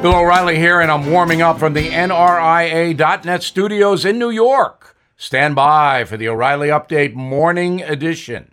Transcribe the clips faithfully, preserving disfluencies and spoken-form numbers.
Bill O'Reilly here, and I'm warming up from the N R I A dot net studios in New York. Stand by for the O'Reilly Update Morning Edition.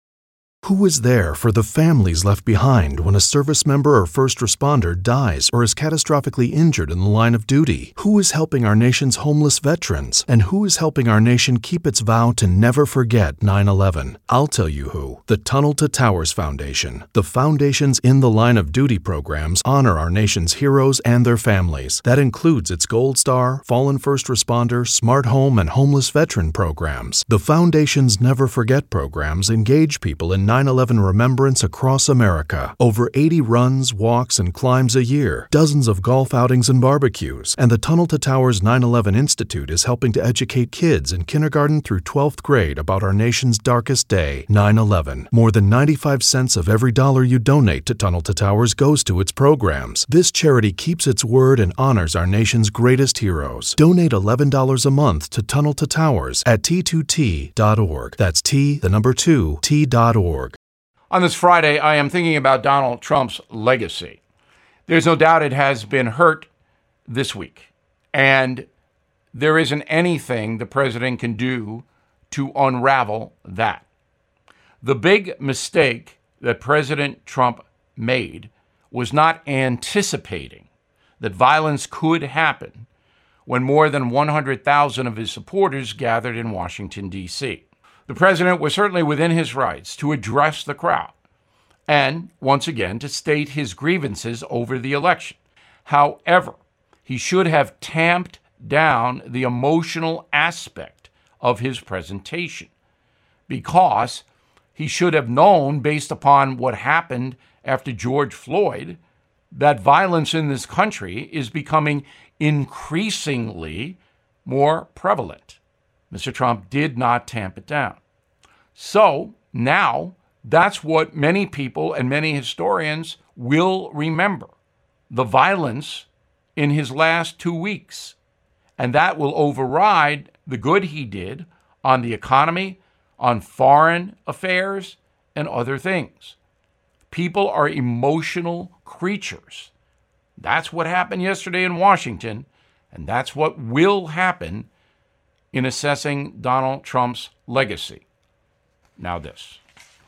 Who is there for the families left behind when a service member or first responder dies or is catastrophically injured in the line of duty? Who is helping our nation's homeless veterans? And who is helping our nation keep its vow to never forget nine eleven? I'll tell you who. The Tunnel to Towers Foundation. The foundation's In the Line of Duty programs honor our nation's heroes and their families. That includes its Gold Star, Fallen First Responder, Smart Home, and Homeless Veteran programs. The foundation's Never Forget programs engage people in nine eleven remembrance across America. Over eighty runs, walks, and climbs a year, dozens of golf outings and barbecues, and the Tunnel to Towers nine eleven Institute is helping to educate kids in kindergarten through twelfth grade about our nation's darkest day, nine eleven. More than ninety-five cents of every dollar you donate to Tunnel to Towers goes to its programs. This charity keeps its word and honors our nation's greatest heroes. Donate eleven dollars a month to Tunnel to Towers at T two T dot org. That's T, the number two, T dot org. On this Friday, I am thinking about Donald Trump's legacy. There's no doubt it has been hurt this week, and there isn't anything the president can do to unravel that. The big mistake that President Trump made was not anticipating that violence could happen when more than one hundred thousand of his supporters gathered in Washington, D C The president was certainly within his rights to address the crowd and, once again, to state his grievances over the election. However, he should have tamped down the emotional aspect of his presentation, because he should have known, based upon what happened after George Floyd, that violence in this country is becoming increasingly more prevalent. Mister Trump did not tamp it down. So now that's what many people and many historians will remember, the violence in his last two weeks. And that will override the good he did on the economy, on foreign affairs, and other things. People are emotional creatures. That's what happened yesterday in Washington, and that's what will happen in assessing Donald Trump's legacy. Now this.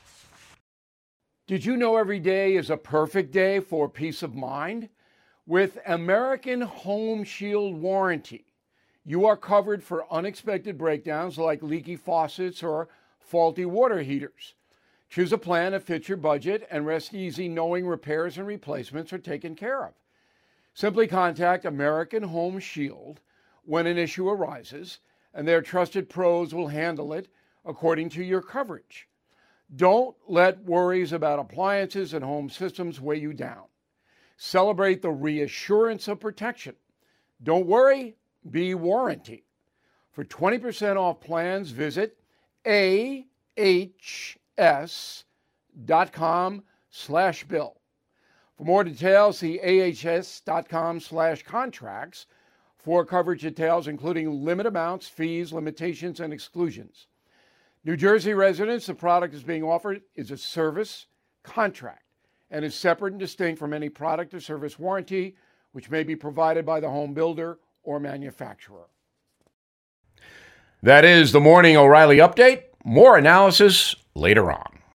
Did you know every day is a perfect day for peace of mind? With American Home Shield Warranty, you are covered for unexpected breakdowns like leaky faucets or faulty water heaters. Choose a plan that fits your budget and rest easy knowing repairs and replacements are taken care of. Simply contact American Home Shield when an issue arises, and their trusted pros will handle it according to your coverage. Don't let worries about appliances and home systems weigh you down. Celebrate the reassurance of protection. Don't worry, be warranty. For twenty percent off plans, visit A H S dot com slash bill. For more details, see A H S dot com slash contracts for coverage details, including limit amounts, fees, limitations, and exclusions. New Jersey residents, the product is being offered is a service contract and is separate and distinct from any product or service warranty, which may be provided by the home builder or manufacturer. That is the Morning O'Reilly Update. More analysis later on.